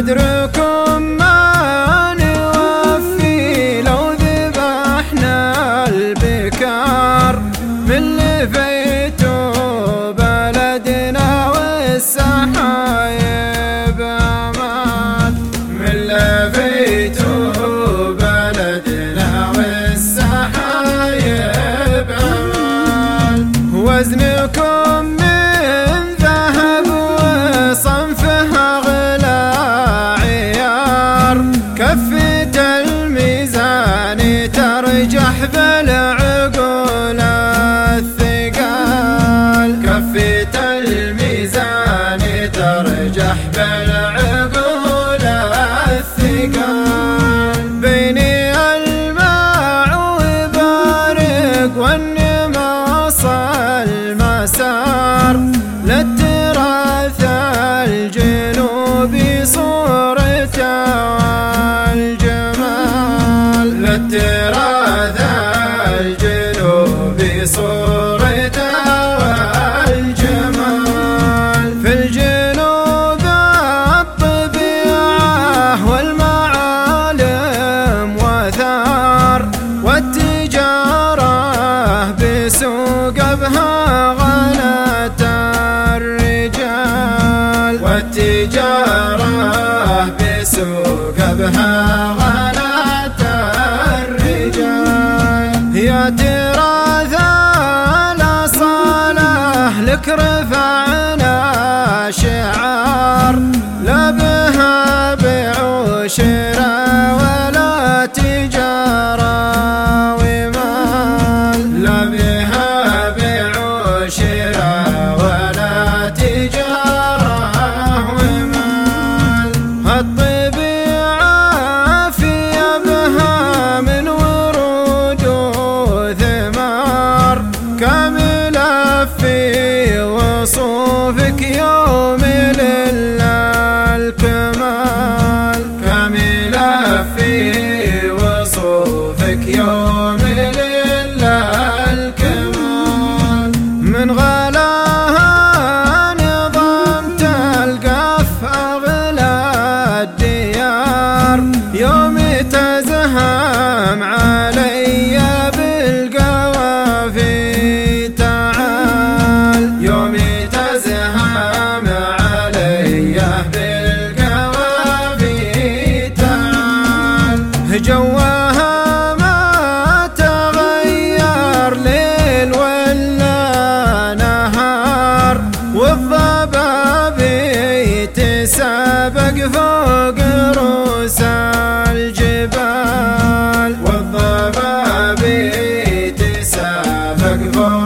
قدركم ما نوفي لو ذبحنا البكار من لفيت بلدنا والسحايب أمان، من لفيت بلدنا والسحايب أمان. وزنكم من ذهب وصنفه أغلى عيار، كفة الميزان ترجح بالعقول الثقال، كفة الميزان ترجح بالعقول الثقال. بيني الماء وبارق والنماص المسار، للتراث الجنوبي صورته والجمال، للتراث الجنوبي صورته والجمال. في الجنوب الطبيعة والمعالم وثار، والتجارة بسوق بها غنت الرجال، والتجارة بسوق بها غنت الرجال. يا تراث الأصالة لك رفعنا شعار، لا بها بيع وشراء ولا تجارة ومال، لا بها بيع وشراء ولا تجارة ومال. الطبيعة في بها من ورود وثمار، كاملة في وصوفك يوم للكمال، كاملة في وصوفك يوم للكمال. من غلاها نظمت القف أغلى الديار، يوم تزهم علي بالقوافي تعال، يوم تزهم علي بالقوافي تعال. جواها ما تغير ليل ولا نهار، والضبابي تسابق فوق رؤوس الجبال، والضبابي تسابق فوق